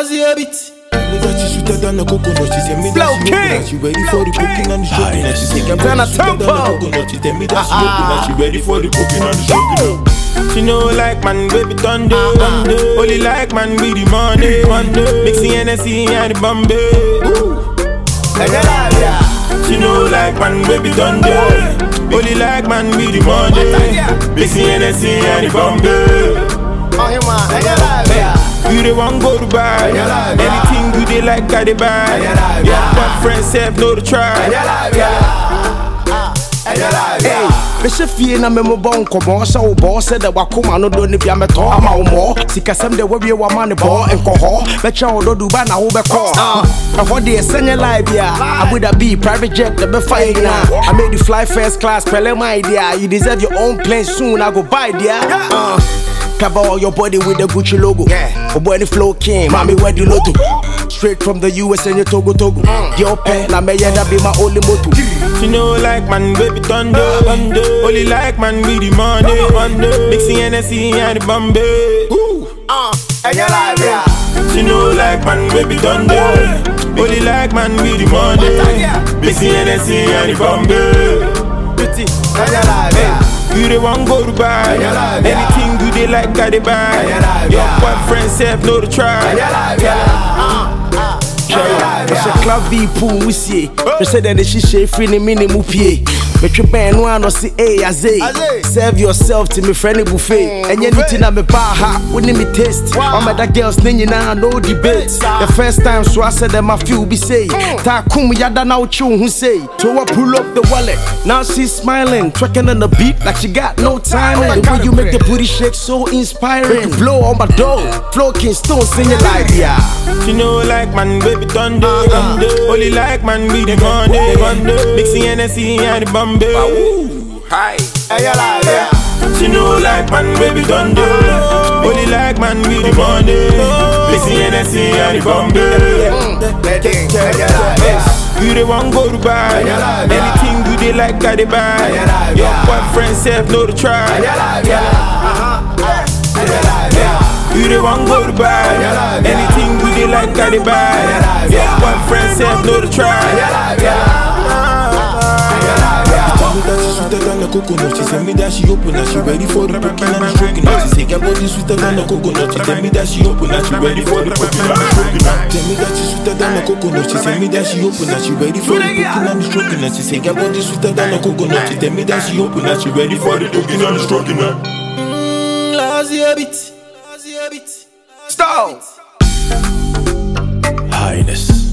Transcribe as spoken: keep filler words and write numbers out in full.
Lazy a bit. Me that she sweeter than a coconut. She tell me that she open and she ready for the cooking and the stroking. And she say, "Girl, Turn a she sweeter than a tempo." coconut." She tell me that she open and she ready for the cooking and the stroking. She know like man, baby thunder. Only like man with the money. Mixing N S C and the Bombay. She know like man, baby thunder. Only like man with the money. Mixing N S C and the Bombay. You the one go to buy. Anything you they like, I they buy. Yeah, but friends have no to try. Hey, Bishop Fee na me mo bon komo so wo bo said that wakoma no do ne bia meto ama wo mo sika sem de we wa man bo enko ho be cha wo do duba na wo be call ah ho de senye live ya abuda be private jet the be fine na I made you fly first class pele my idea you deserve your own plane soon I go buy there uh cover all your body with the Gucci logo. Yeah. Oh boy, the flow king, mommy where the lotto. Straight from the U S and your Togo Togo. Mm. Your pen, na me that be my only motto. She know like man, baby thunder. Only like man with the money. Mixing N S C and the Bombay. Uh, and you like yeah. She know like man, baby thunder. Only like man with the money. Mixing N S C and the Bombay. Pretty, and you like yeah. You the one go to buy. Anything you they like, I they buy. Your boyfriend have no to try. It's a club be pool we see. They said that she share free ni mini mupie. But you bang one or see a as a. Serve yourself to me friendly buffet. And you need to know me baha wouldn't me taste. All my that girls ninja now no debates. The first time so I said that my few be say. Ta kum yada now chun who say. So I pull up the wallet. Now she's smiling, twerking on the beat like she got no timing. The way you make the booty shake so inspiring. Blow on my door, flow king stone singing like yeah. She know like man baby thunder. Only like man with the money. Mixing N S C and the Bombay. Hi. She know like man baby thunder. Only like man with the money. Mixing N S C and the Bombay. You the one go to buy. Anything you they like, I they buy. Your boyfriend have no to try. You the one go to buy. Anything you they like, I they buy. Your boyfriend have no to try. She tell me that she sweeter than a coconut. She tell me that she open and she ready for the cooking and the stroking. She say, "Girl, body sweeter than a coconut." She tell me that she open and she ready for the cooking and the stroking. Tell me that she sweeter than a coconut. She tell me that she open and she ready for the cooking and the stroking. She say, "Girl, body sweeter than a coconut." She tell me that she open and she ready for the cooking and the stroking. Mmm, lazy a bit, lazy a bit. Stop. Highness.